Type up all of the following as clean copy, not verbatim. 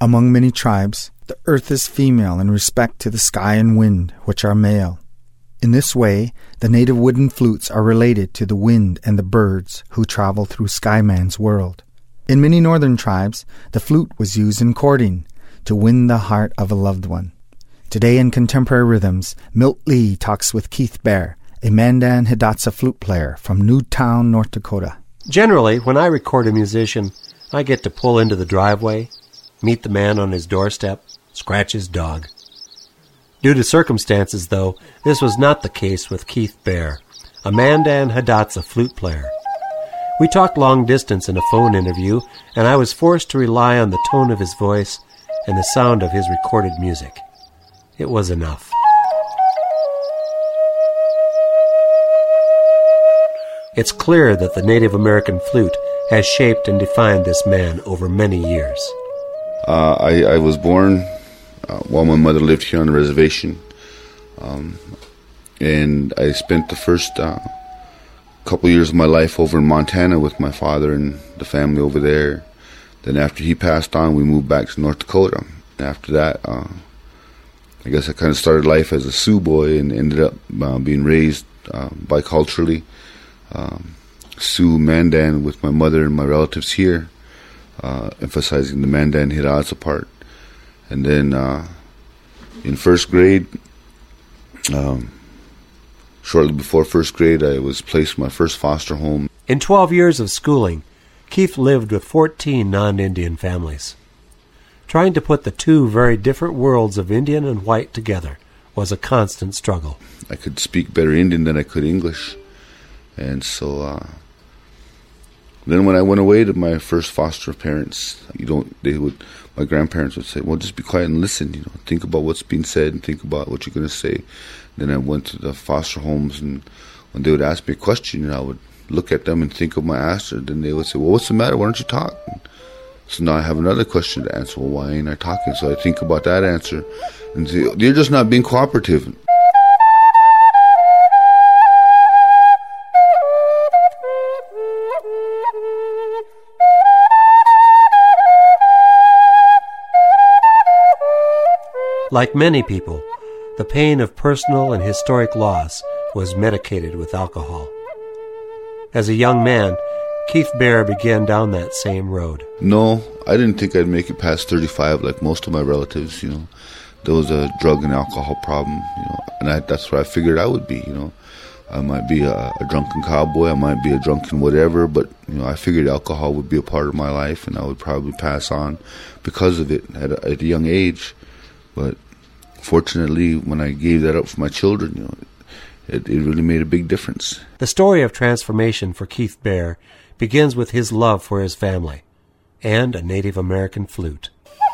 Among many tribes, the earth is female in respect to the sky and wind, which are male. In this way, the native wooden flutes are related to the wind and the birds who travel through Skyman's world. In many northern tribes, the flute was used in courting, to win the heart of a loved one. Today in Contemporary Rhythms, Milt Lee talks with Keith Baer, a Mandan Hidatsa flute player from Newtown, North Dakota. Generally, when I record a musician, I get to pull into the driveway, meet the man on his doorstep, scratch his dog. Due to circumstances, though, this was not the case with Keith Baer, a Mandan Hidatsa flute player. We talked long distance in a phone interview, and I was forced to rely on the tone of his voice and the sound of his recorded music. It was enough. It's clear that the Native American flute has shaped and defined this man over many years. I was born while my mother lived here on the reservation, and I spent the first couple years of my life over in Montana with my father and the family over there. Then after he passed on, we moved back to North Dakota. After that, I guess I kind of started life as a Sioux boy and ended up being raised biculturally. Sioux Mandan with my mother and my relatives here, emphasizing the Mandan Hidatsa part. And then in first grade, shortly before first grade, I was placed in my first foster home. In 12 years of schooling, Keith lived with 14 non-Indian families. Trying to put the two very different worlds of Indian and white together was a constant struggle. I could speak better Indian than I could English. And so then when I went away to my first foster parents, my grandparents would say, well, just be quiet and listen, think about what's being said and think about what you're going to say. Then I went to the foster homes, and when they would ask me a question, I would look at them and think of my answer. Then they would say, well, what's the matter? Why don't you talk? So now I have another question to answer. Well, why ain't I talking? So I think about that answer and say, you're just not being cooperative. Like many people, the pain of personal and historic loss was medicated with alcohol. As a young man, Keith Baer began down that same road. No, I didn't think I'd make it past 35 like most of my relatives, There was a drug and alcohol problem, and that's what I figured I would be, I might be a drunken cowboy, I might be a drunken whatever, but, I figured alcohol would be a part of my life, and I would probably pass on because of it at a young age. But fortunately, when I gave that up for my children, it really made a big difference. The story of transformation for Keith Baer begins with his love for his family and a Native American flute.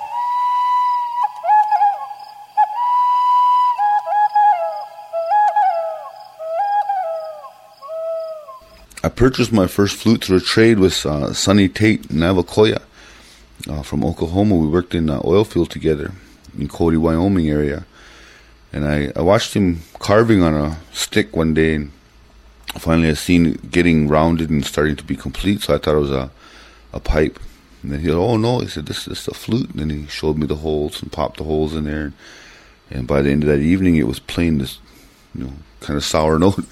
I purchased my first flute through a trade with Sonny Tate Navakoya from Oklahoma. We worked in the oil field together in Cody, Wyoming area. And I watched him carving on a stick one day, and finally I seen it getting rounded and starting to be complete, so I thought it was a pipe. And then he said, oh no, he said, this is a flute. And then he showed me the holes and popped the holes in there. And by the end of that evening, it was playing this, kind of sour note.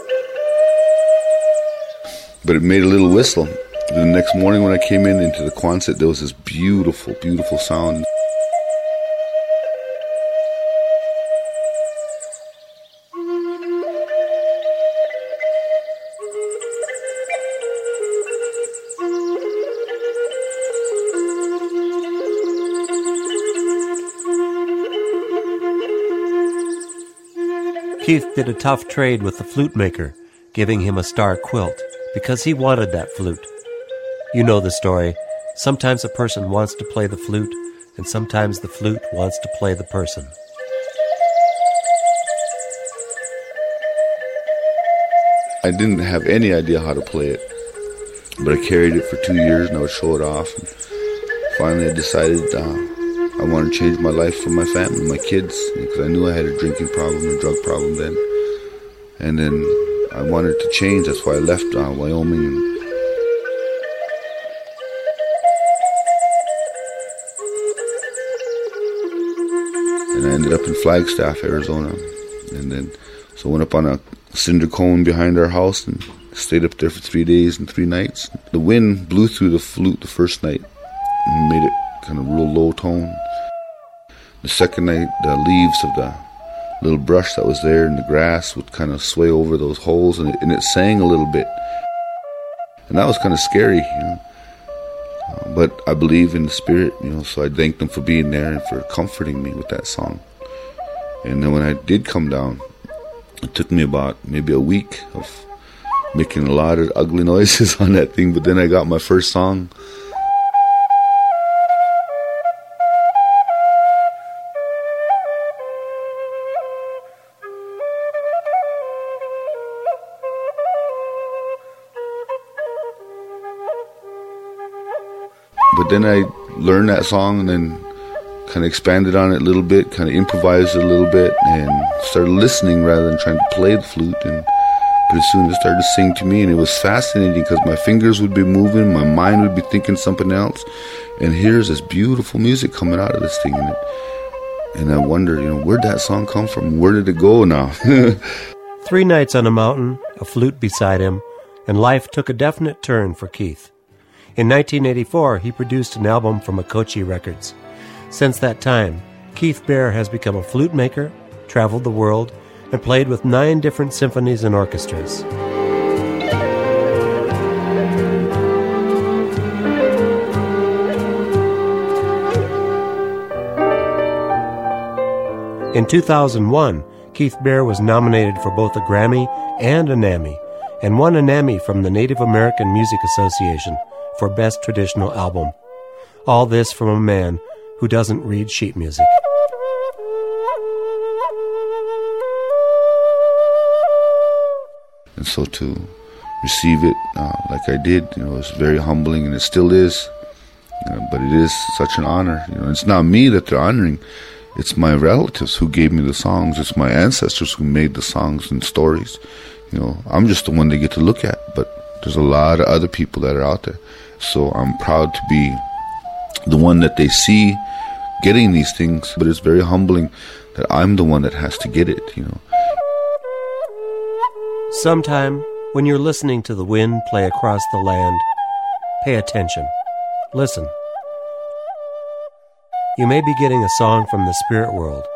But it made a little whistle. And the next morning when I came into the Quonset, there was this beautiful, beautiful sound. Keith did a tough trade with the flute maker, giving him a star quilt, because he wanted that flute. You know the story. Sometimes a person wants to play the flute, and sometimes the flute wants to play the person. I didn't have any idea how to play it, but I carried it for 2 years and I would show it off. And finally I decided I wanted to change my life for my family, my kids, because I knew I had a drinking problem, a drug problem then. And then I wanted to change. That's why I left Wyoming. and I ended up in Flagstaff, Arizona. And then, so I went up on a cinder cone behind our house and stayed up there for 3 days and 3 nights. The wind blew through the flute the first night and made it kind of real low tone. The second night, the leaves of the little brush that was there in the grass would kind of sway over those holes, and it sang a little bit. And that was kind of scary, but I believe in the Spirit, so I thanked them for being there and for comforting me with that song. And then when I did come down, it took me about maybe a week of making a lot of ugly noises on that thing, but then I got my first song. But then I learned that song and then kind of expanded on it a little bit, kind of improvised it a little bit, and started listening rather than trying to play the flute. And pretty soon it started to sing to me, and it was fascinating because my fingers would be moving, my mind would be thinking something else, and here's this beautiful music coming out of this thing. And I wondered, where'd that song come from? Where did it go now? 3 nights on a mountain, a flute beside him, and life took a definite turn for Keith. In 1984, he produced an album for Makoche Records. Since that time, Keith Baer has become a flute maker, traveled the world, and played with 9 different symphonies and orchestras. In 2001, Keith Baer was nominated for both a Grammy and a NAMI, and won a NAMI from the Native American Music Association for Best Traditional Album. All this from a man who doesn't read sheet music. And so to receive it like I did, it was very humbling, and it still is. But it is such an honor. It's not me that they're honoring. It's my relatives who gave me the songs. It's my ancestors who made the songs and stories. I'm just the one they get to look at, but there's a lot of other people that are out there. So I'm proud to be the one that they see getting these things, but it's very humbling that I'm the one that has to get it, Sometime, when you're listening to the wind play across the land, pay attention. Listen. You may be getting a song from the spirit world.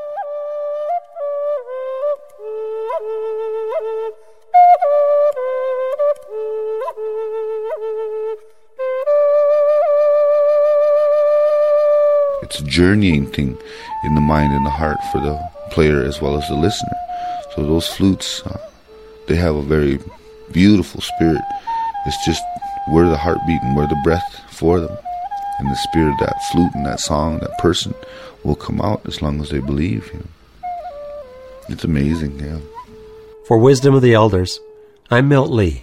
It's a journeying thing in the mind and the heart for the player as well as the listener. So those flutes, they have a very beautiful spirit. It's just we're the heartbeat and we're the breath for them. And the spirit of that flute and that song, that person will come out as long as they believe. It's amazing, yeah. For Wisdom of the Elders, I'm Milt Lee.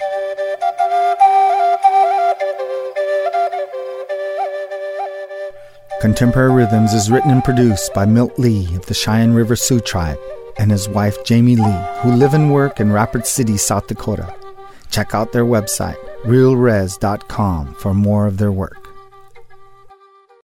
Contemporary Rhythms is written and produced by Milt Lee of the Cheyenne River Sioux Tribe and his wife Jamie Lee, who live and work in Rapid City, South Dakota. Check out their website, realres.com, for more of their work.